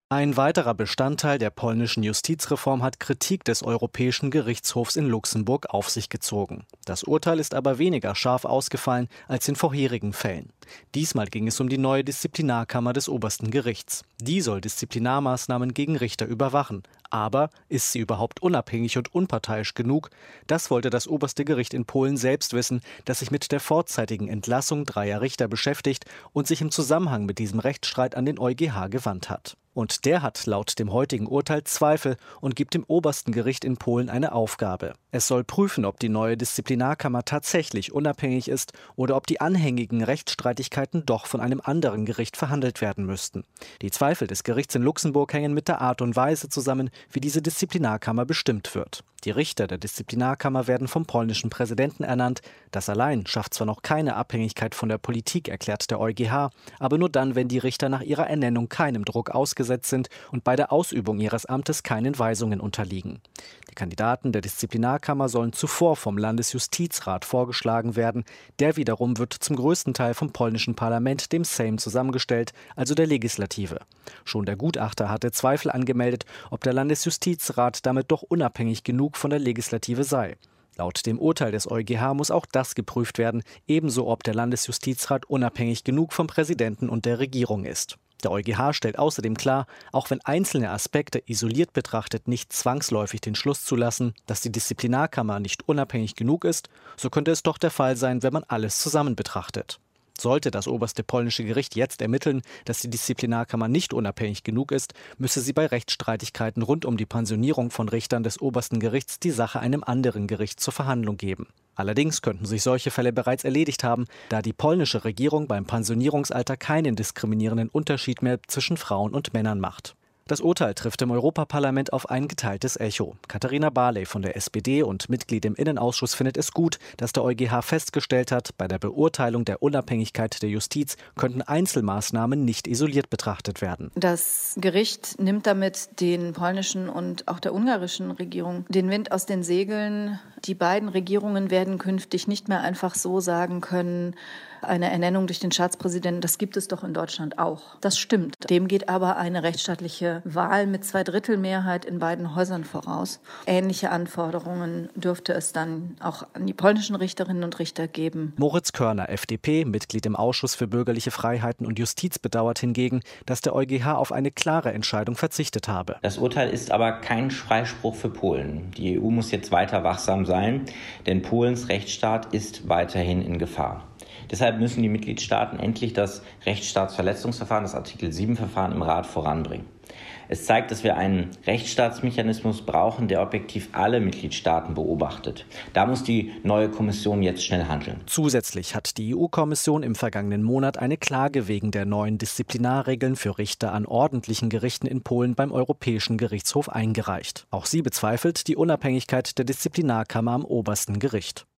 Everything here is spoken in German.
Ein weiterer Bestandteil der polnischen Justizreform hat Kritik des Europäischen Gerichtshofs in Luxemburg auf sich gezogen. Das Urteil ist aber weniger scharf ausgefallen als in vorherigen Fällen. Diesmal ging es um die neue Disziplinarkammer des obersten Gerichts. Die soll Disziplinarmaßnahmen gegen Richter überwachen. Aber ist sie überhaupt unabhängig und unparteiisch genug? Das wollte das oberste Gericht in Polen selbst wissen, das sich mit der vorzeitigen Entlassung dreier Richter beschäftigt und sich im Zusammenhang mit diesem Rechtsstreit an den EuGH gewandt hat. Und der hat laut dem heutigen Urteil Zweifel und gibt dem obersten Gericht in Polen eine Aufgabe. Es soll prüfen, ob die neue Disziplinarkammer tatsächlich unabhängig ist oder ob die anhängigen Rechtsstreitigkeiten doch von einem anderen Gericht verhandelt werden müssten. Die Zweifel des Gerichts in Luxemburg hängen mit der Art und Weise zusammen, wie diese Disziplinarkammer bestimmt wird. Die Richter der Disziplinarkammer werden vom polnischen Präsidenten ernannt. Das allein schafft zwar noch keine Abhängigkeit von der Politik, erklärt der EuGH, aber nur dann, wenn die Richter nach ihrer Ernennung keinem Druck ausgesetzt sind und bei der Ausübung ihres Amtes keinen Weisungen unterliegen. Die Kandidaten der Disziplinarkammer sollen zuvor vom Landesjustizrat vorgeschlagen werden. Der wiederum wird zum größten Teil vom polnischen Parlament, dem Sejm, zusammengestellt, also der Legislative. Schon der Gutachter hatte Zweifel angemeldet, ob der Landesjustizrat damit doch unabhängig genug von der Legislative sei. Laut dem Urteil des EuGH muss auch das geprüft werden, ebenso ob der Landesjustizrat unabhängig genug vom Präsidenten und der Regierung ist. Der EuGH stellt außerdem klar, auch wenn einzelne Aspekte isoliert betrachtet nicht zwangsläufig den Schluss zulassen, dass die Disziplinarkammer nicht unabhängig genug ist, so könnte es doch der Fall sein, wenn man alles zusammen betrachtet. Sollte das oberste polnische Gericht jetzt ermitteln, dass die Disziplinarkammer nicht unabhängig genug ist, müsse sie bei Rechtsstreitigkeiten rund um die Pensionierung von Richtern des obersten Gerichts die Sache einem anderen Gericht zur Verhandlung geben. Allerdings könnten sich solche Fälle bereits erledigt haben, da die polnische Regierung beim Pensionierungsalter keinen diskriminierenden Unterschied mehr zwischen Frauen und Männern macht. Das Urteil trifft im Europaparlament auf ein geteiltes Echo. Katharina Barley von der SPD und Mitglied im Innenausschuss findet es gut, dass der EuGH festgestellt hat, bei der Beurteilung der Unabhängigkeit der Justiz könnten Einzelmaßnahmen nicht isoliert betrachtet werden. Das Gericht nimmt damit den polnischen und auch der ungarischen Regierung den Wind aus den Segeln. Die beiden Regierungen werden künftig nicht mehr einfach so sagen können, eine Ernennung durch den Staatspräsidenten, das gibt es doch in Deutschland auch. Das stimmt. Dem geht aber eine rechtsstaatliche Wahl mit Zweidrittelmehrheit in beiden Häusern voraus. Ähnliche Anforderungen dürfte es dann auch an die polnischen Richterinnen und Richter geben. Moritz Körner, FDP, Mitglied im Ausschuss für bürgerliche Freiheiten und Justiz, bedauert hingegen, dass der EuGH auf eine klare Entscheidung verzichtet habe. Das Urteil ist aber kein Freispruch für Polen. Die EU muss jetzt weiter wachsam sein, denn Polens Rechtsstaat ist weiterhin in Gefahr. Deshalb müssen die Mitgliedstaaten endlich das Rechtsstaatsverletzungsverfahren, das Artikel-7-Verfahren im Rat voranbringen. Es zeigt, dass wir einen Rechtsstaatsmechanismus brauchen, der objektiv alle Mitgliedstaaten beobachtet. Da muss die neue Kommission jetzt schnell handeln. Zusätzlich hat die EU-Kommission im vergangenen Monat eine Klage wegen der neuen Disziplinarregeln für Richter an ordentlichen Gerichten in Polen beim Europäischen Gerichtshof eingereicht. Auch sie bezweifelt die Unabhängigkeit der Disziplinarkammer am obersten Gericht.